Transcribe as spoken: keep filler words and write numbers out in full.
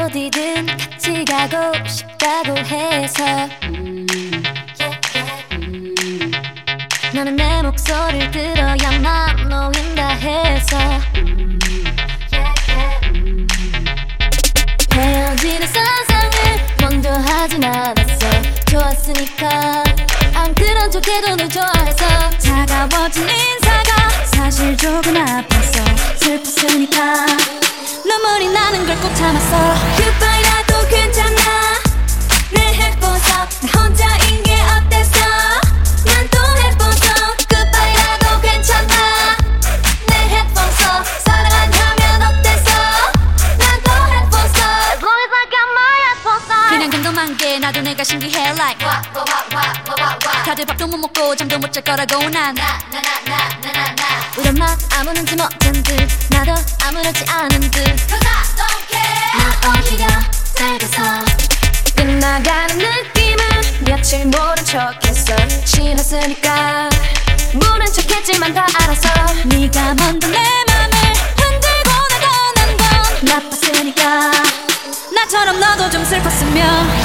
어디든 같이 가고 싶다고 해서 음, yeah, yeah, 음. 너는 내 목소리를 들어야만 놓인다 해서 음, yeah, yeah, 음. 헤어지는 상상을 먼저 하진 않았어. 좋았으니까 안 그런 척해도 널 좋아해서 차가워진 인사가 사실 조금 아팠어. 슬펐으니까 눈물이 나는 걸 꼭 참았어. Goodbye라도 괜찮아. 내 해보서 나 혼자인 게 어땠어. 난 또 해보서 Goodbye라도 괜찮아. 내 해보서 사랑하면 어땠어. 난 또 해보서 As long as I got my headphones on. 그냥 궁금한 게 나도 내가 신기해 like 와, 와, 와, 와, 와, 와. 다들 밥도 못 먹고 잠도 못 잘 거라고 난 나, 나, 나, 나, 나, 나, 나. 우리 엄마 아무렇지 못한 듯 나도 아무렇지 않은 듯 Cause I don't care. 난 오히려 살가서 끝나가는 느낌을 며칠 모른 척했어. 싫었으니까 모른 척했지만 다 알아서 네가 먼저 내 맘을 흔들고 나던 난 건 나빴으니까 나처럼 너도 좀 슬펐으면